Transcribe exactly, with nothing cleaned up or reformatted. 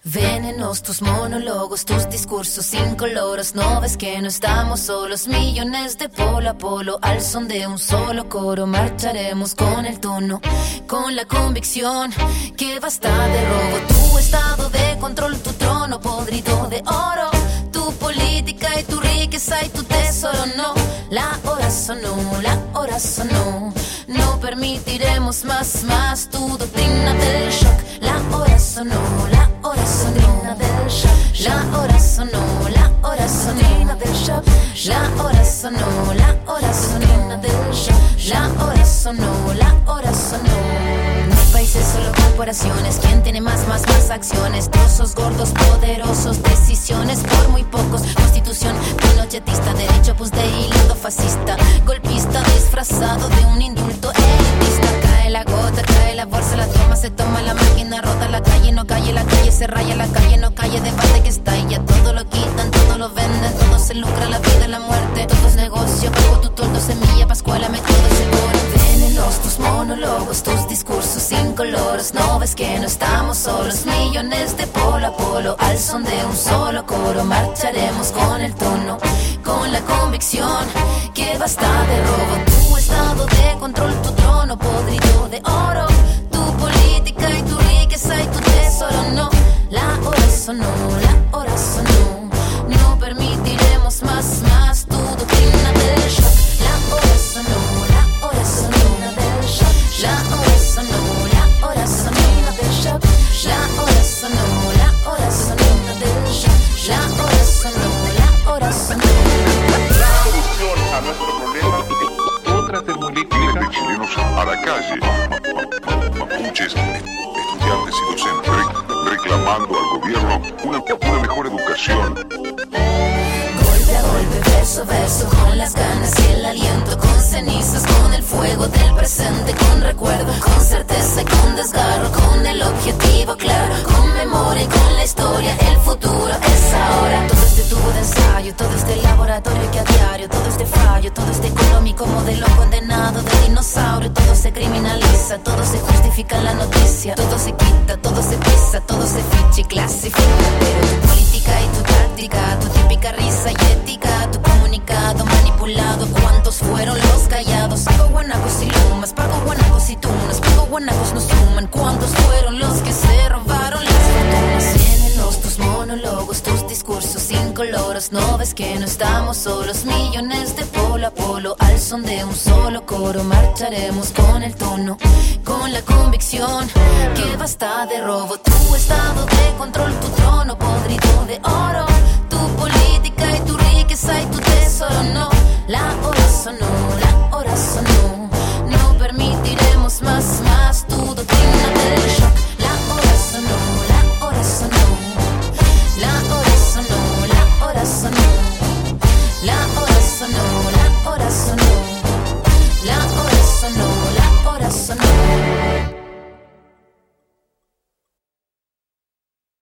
Venenos tus monólogos, tus discursos incoloros. No ves que no estamos solos, millones de polo a polo. Al son de un solo coro marcharemos con el tono, con la convicción que basta de robo. Tu estado de control, tu trono podrido de oro, tu política y tu riqueza y tu tesoro. No, la hora sonó, la hora sonó. No permitiremos más, más tu doctrina del shock. La hora sonó, la hora sonó, del shock. La hora sonó, la hora sonó, del shock. La hora sonó, la hora sonó, del shock. La hora sonó, la hora sonó. No hay países, solo corporaciones. ¿Quién tiene más, más, más acciones? Trozos gordos, poderosos, decisiones por muy pocos. Constitución pinochetista, derecho pues de hilo fascista, golpista disfrazado de un indulto elitista. Cae la gota, cae la bolsa, la toma, se toma la máquina, rota la calle, no calle, la calle se raya, la calle no calle, debate que está y ya todo lo quitan, todo lo venden, todo se lucra, la vida, la muerte, todo es negocio, bajo tu toldo, semilla, pascuala, me todo seguro. Venenos tus monólogos, tus discursos incoloros. No ves que no estamos solos, millones de polo a polo. Al son de un solo coro marcharemos con el tono, con la convicción que basta de robo. Tu estado de control, tu trono podrido de oro, tu política y tu riqueza y tu tesoro. No, la hora sonó, la hora sonó. No permitiremos más, más tu doctrina del shock. La hora sonó, la hora sonó del shock. La hora sonó, la hora sonó del shock. La hora sonó, la hora sonó del shock. La hora sonó, la hora sonó. La solución a nuestro problema, otra termolítica. Miles de chilenos a la calle, mapuches, estudiantes y docentes, reclamando al gobierno una, una mejor educación. Golpe a golpe, verso a verso, con las ganas y el aliento, con cenizas, con el fuego del presente, con recuerdo, con certeza y con desgarro, con el objetivo claro, con memoria y con la historia. El futuro es ahora. Todo este tubo de ensayo, todo este laboratorio que a diario, todo este fallo, todo este económico modelo condenado de dinosaurio. Todo se criminaliza, todo se justifica en la noticia, todo se quita, todo se pisa, todo se ficha y clasifica. Pero tu política y tu táctica, tu típica risa y ética, tu comunicado manipulado. ¿Cuántos fueron los callados? Pago guanacos y lumas, pago guanacos y tunas, pago guanacos no suman. ¿Cuántos fueron los que se robaron las fortunas? Venenos tus monólogos, tus discursos incoloros. No ves que no estamos solos, millones de polo a polo. Al son de un solo coro marcharemos con el tono, con la convicción que basta de robo. Tu estado de